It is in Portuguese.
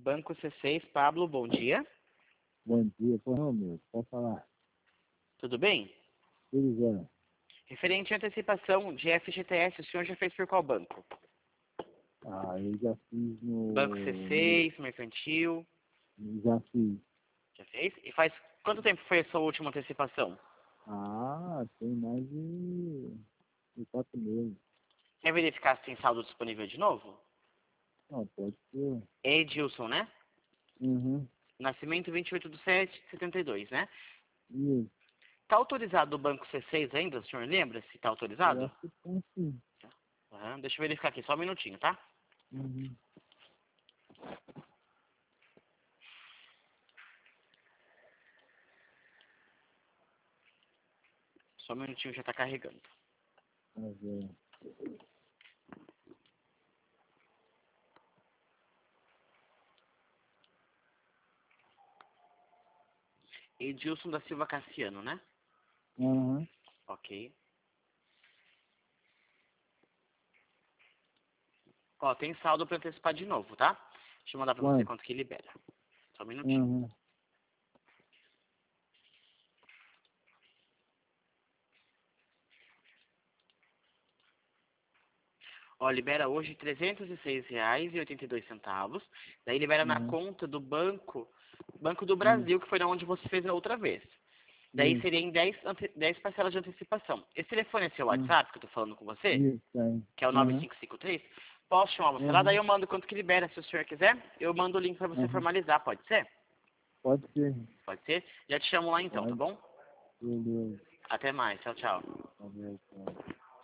Banco C6, Pablo, bom dia. Bom dia, não, meu, pode falar. Tudo bem? Tudo bem. Referente à antecipação de FGTS, o senhor já fez por qual banco? Eu já fiz Banco C6, Mercantil. Já fiz. Já fez? E faz quanto tempo foi a sua última antecipação? Tem mais de 4 meses. Quer verificar se tem saldo disponível de novo? Não, pode ser. Edilson, né? Uhum. Nascimento 28/7/72, né? Isso. Está autorizado o Banco C6 ainda? O senhor lembra se está Eu autorizado? acho que tem sim. Deixa eu verificar aqui, só um minutinho, tá? Uhum. Só um minutinho, já está carregando. Mas, Edilson da Silva Cassiano, né? Uhum. Ok. Ó, tem saldo para antecipar de novo, tá? Deixa eu mandar para você Quanto? quanto que libera. Só um minutinho. Uhum. Ó, libera hoje R$ 306,82. Daí libera na Uhum. conta do Banco do Uhum. Brasil, que foi da onde você fez a outra vez. Daí Isso. seria em 10 parcelas de antecipação. Esse telefone é seu Uhum. WhatsApp, que eu tô falando com você? Isso, tem. Que é o Uhum. 9553? Posso chamar você lá? Daí Uhum. eu mando quanto que libera, se o senhor quiser. Eu mando o link para você Uhum. formalizar, pode ser? Pode ser. Pode ser? Já te chamo lá então, tá Pode. bom? Beleza. Até mais. Tchau, tchau. Valeu, tchau.